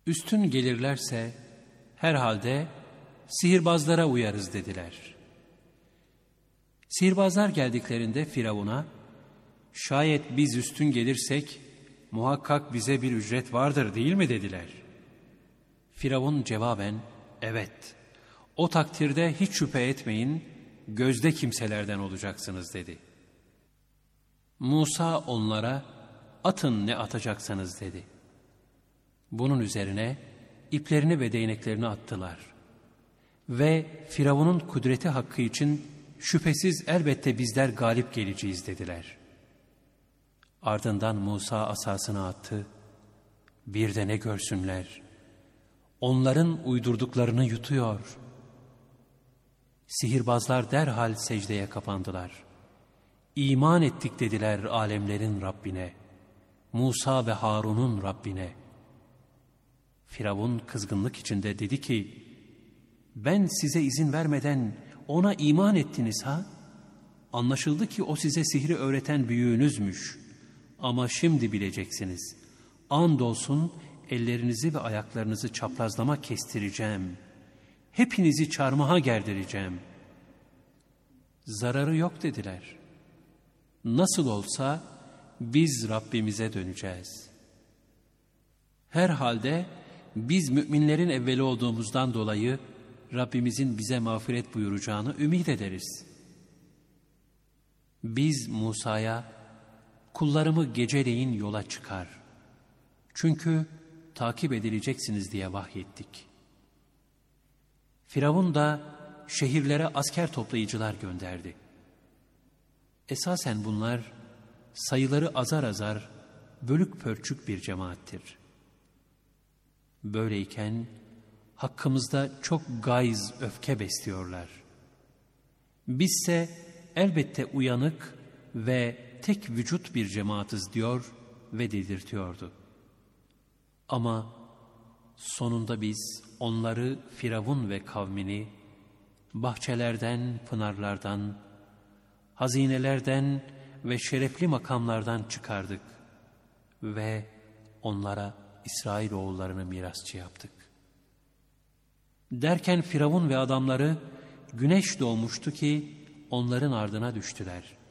Üstün gelirlerse herhalde sihirbazlara uyarız dediler. Sihirbazlar geldiklerinde Firavun'a, şayet biz üstün gelirsek muhakkak bize bir ücret vardır değil mi dediler. Firavun cevaben, evet, o takdirde hiç şüphe etmeyin, gözde kimselerden olacaksınız dedi. Musa onlara, atın ne atacaksanız dedi. Bunun üzerine iplerini ve değneklerini attılar. Ve Firavun'un kudreti hakkı için şüphesiz elbette bizler galip geleceğiz dediler. Ardından Musa asasını attı. Bir de ne görsünler, onların uydurduklarını yutuyor. Sihirbazlar derhal secdeye kapandılar. İman ettik dediler alemlerin Rabbine, Musa ve Harun'un Rabbine. Firavun kızgınlık içinde dedi ki, ben size izin vermeden ona iman ettiniz ha? Anlaşıldı ki o size sihri öğreten büyüğünüzmüş. Ama şimdi bileceksiniz. Andolsun ellerinizi ve ayaklarınızı çaprazlama kestireceğim. Hepinizi çarmıha gerdireceğim. Zararı yok dediler. Nasıl olsa biz Rabbimize döneceğiz. Herhalde biz müminlerin evveli olduğumuzdan dolayı Rabbimizin bize mağfiret buyuracağını ümit ederiz. Biz Musa'ya, kullarımı geceleyin yola çıkar. Çünkü takip edileceksiniz diye vahyettik. Firavun da şehirlere asker toplayıcılar gönderdi. Esasen bunlar sayıları azar azar, bölük pörçük bir cemaattir. Böyleyken hakkımızda çok gayz öfke besliyorlar. Bizse elbette uyanık ve tek vücut bir cemaatiz diyor ve dedirtiyordu. Ama sonunda biz onları, Firavun ve kavmini bahçelerden, pınarlardan, hazinelerden ve şerefli makamlardan çıkardık ve onlara İsrailoğullarını mirasçı yaptık. Derken Firavun ve adamları güneş doğmuştu ki onların ardına düştüler.